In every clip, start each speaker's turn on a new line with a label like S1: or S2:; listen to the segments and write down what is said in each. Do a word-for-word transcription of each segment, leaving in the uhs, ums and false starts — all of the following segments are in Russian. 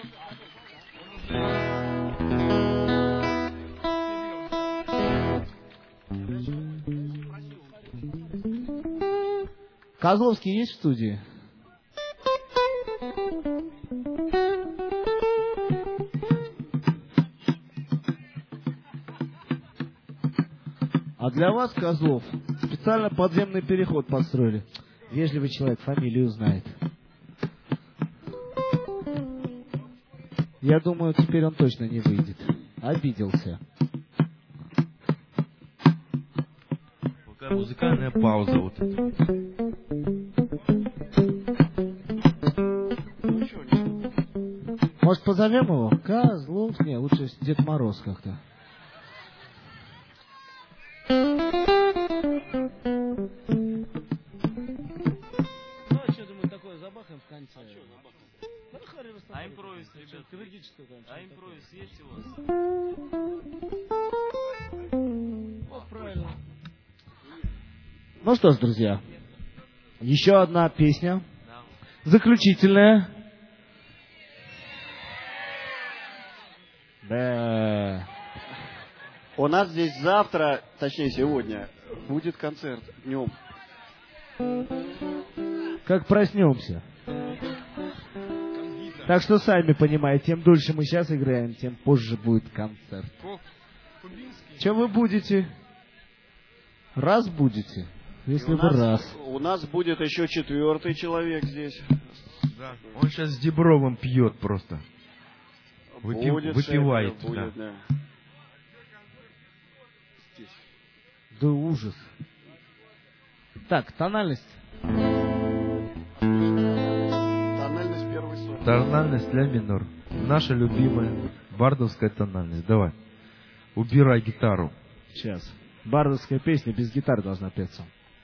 S1: Козловский есть в студии? А для вас, Козлов, специально подземный переход построили. Вежливый человек, фамилию знает. Я думаю, теперь он точно не выйдет. Обиделся.
S2: Пока музыкальная пауза вот эта.
S1: Может, позовем его? Козлов? Не, лучше Дед Мороз как-то. Ну, а что, думаю, такое забахаем в конце? А что забахаем? А импровиз, ребят? А импровиз есть у вас? Вот, правильно. Ну что ж, друзья, еще одна песня. Заключительная. Да.
S3: У нас здесь завтра, точнее сегодня, будет концерт днем.
S1: Как проснемся. Так что сами понимаете, тем дольше мы сейчас играем, тем позже будет концерт. Чем вы будете? Раз будете, если
S3: у
S1: бы
S3: нас,
S1: раз.
S3: У нас будет еще четвертый человек здесь.
S2: Да. Он сейчас с Дебровым пьет просто. Выпи...
S3: Будет,
S2: Выпивает.
S3: Шефер, будет,
S2: да.
S3: Да.
S1: Да ужас. Так, тональность.
S3: Тональность первый сорт.
S2: Тональность ля минор. Наша любимая бардовская тональность. Давай. Убирай гитару.
S1: Сейчас. Бардовская песня без гитары должна петься.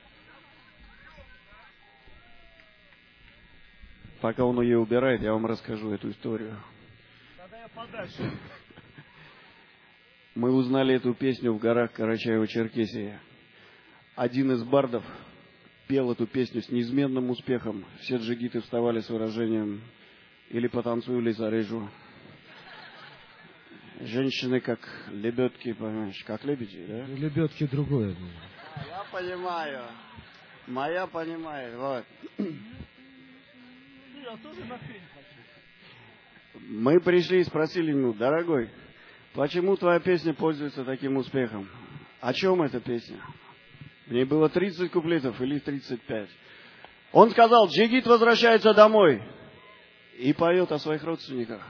S3: Пока он ее убирает, я вам расскажу эту историю.
S1: Подальше.
S3: Мы узнали эту песню в горах Карачаево-Черкесии. Один из бардов пел эту песню с неизменным успехом. Все джигиты вставали с выражением «или потанцую, или зарежу». Женщины как лебедки, понимаешь, как лебеди, да?
S1: Лебедки другое.
S3: Я понимаю. Моя понимает, вот.
S1: Я тоже на фильм хочу.
S3: Мы пришли и спросили ему: дорогой, почему твоя песня пользуется таким успехом? О чем эта песня? В ней было тридцать куплетов или тридцать пять. Он сказал: джигит возвращается домой и поет о своих родственниках.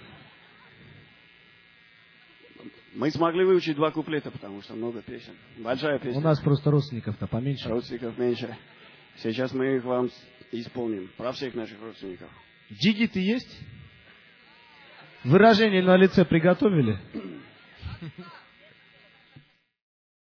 S3: Мы смогли выучить два куплета, потому что много песен. Большая песня.
S1: У нас просто родственников-то поменьше.
S3: Родственников меньше. Сейчас мы их вам исполним. Про всех наших родственников.
S1: Джигиты есть? Выражение на лице приготовили?